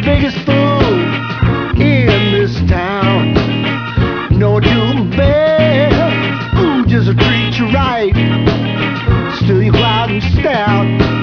biggest fool in this town. No doing bad, ooh, just treat you right. Still you quiet and stout.